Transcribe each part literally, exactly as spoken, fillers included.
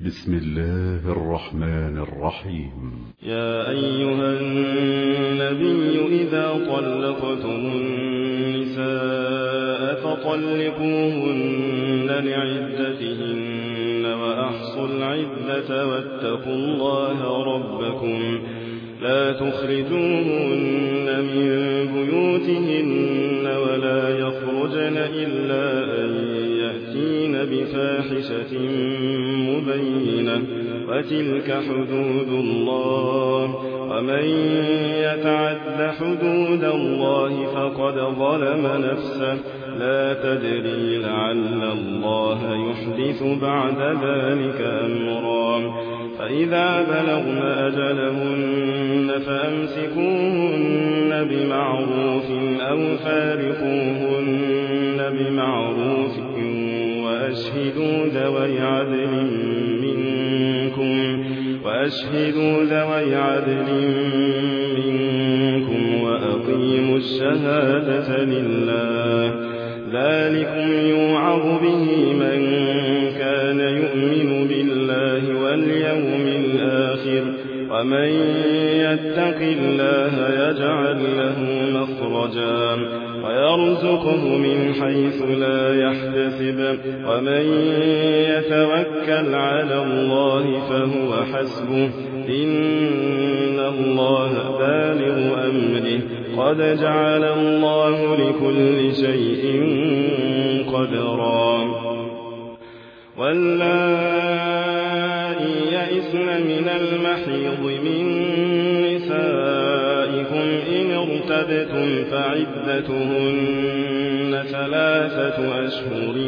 بسم الله الرحمن الرحيم. يا أيها النبي إذا طلقتم النساء فطلقوهن لعدتهن وأحصوا العدة واتقوا الله ربكم لا تخرجوهن من بيوتهن ولا يخرجن إلا أن يأتين بفاحشة مبينة وتلك حدود الله ومن يتعد حدود الله فقد ظلم نفسه لا تدري لعل الله يحدث بعد ذلك أمرا فإذا بلغن أجلهن فأمسكوهن بمعروف أو فارقوهن بمعروف وأشهدوا ذوي عدل منكم وأشهدوا ذوي عدل منكم وأقيموا الشهادة لله ذلكم يوعظ به من كان يؤمن بالله واليوم الآخر ومن يتق الله يجعل له مخرجا ويرزقه من حيث لا يحتسب ومن يتوكل على الله فهو حسبه إن الله بالغ أمره قد جعل الله لكل شيء قدرا واللائي يئسن من المحيض من نسائكم إن ارتبتم فعدتهن ثلاثة أشهر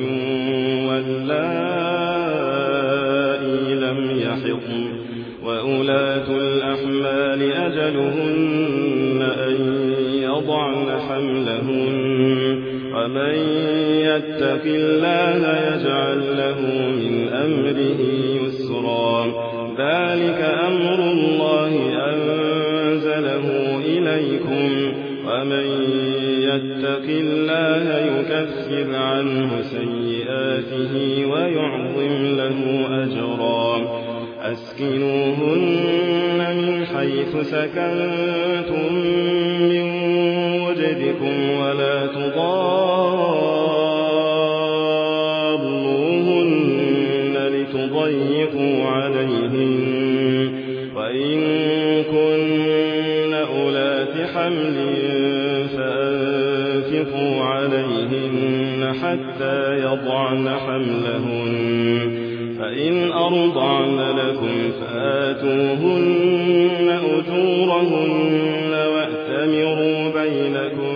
واللائي لم يحضن وأولاة الأحمال أجلهن أن يضعن حملهن ومن يتق الله يجعل له من أمره يسرا ذلك أمر الله أنزله إليكم ومن يتق الله يكفر عنه سيئاته ويعظم له أجرا أسكنوهن من حيث سكنتم من وجدكم ولا تضاروهن لتضيقوا عليهن وإن كن أولات حمل فأنفقوا عليهن حتى يضعن حملهن فإن أرضعن لكم فآتوهن أجورهن وأتمروا بينكم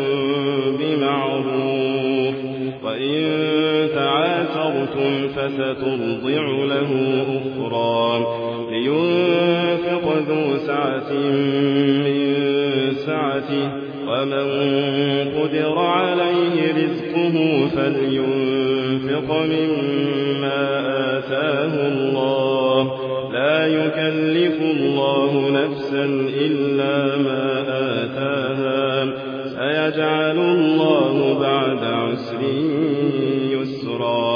بمعروف وإن تعاثرتم فسترضع له أخرى لينفق ذو سعة من سعته ومن قدر عليه رزقه فلينفق مما آتاه الله لا يكلف الله نفسا إلا ما آتاها سيجعل الله بعد عسر يسرا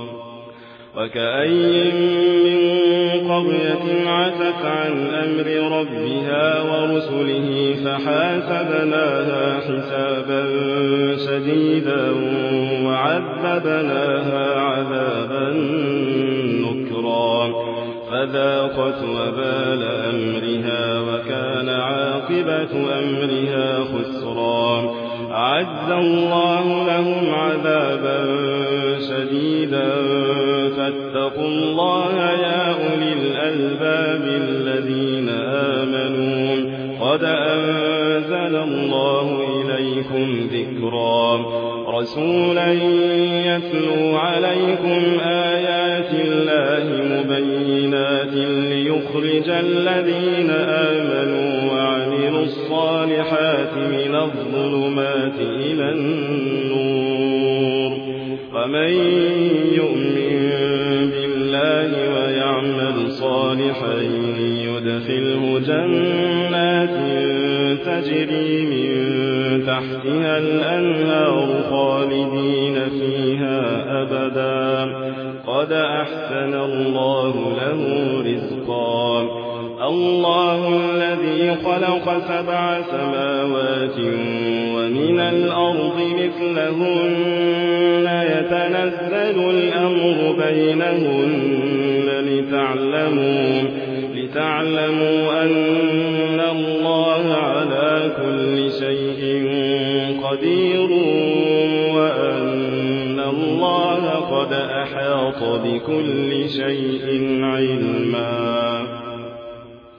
وكأين من قرية عتت عن أمر ربها ورسله فحاسبناها حسابا شديدا وعذبناها عذابا نكرا فذاقت وبال أمرها وكان عاقبة أمرها خسرا أعد الله لهم عذابا شديدا فاتقوا الله يا أولي الألباب الذين آمنوا قد أنزل الله إليكم ذكرا رسولا يتلو عليكم آيات الله مبينات ليخرج الذين آمنوا وعملوا الصالحات من الظلمات إلى النور ومن يؤمن بالله ويعمل صالحا يدخله جنات تجري من تحتها الأنهار خالدين فيها أبدا قد أحسن الله له رزقا الله الذي خلق سبع سماوات ومن الأرض مثلهن يتنزل الأمر بينهن لتعلموا, لتعلموا أن الله على كل شيء قدير وأن الله قد أحاط بكل شيء علما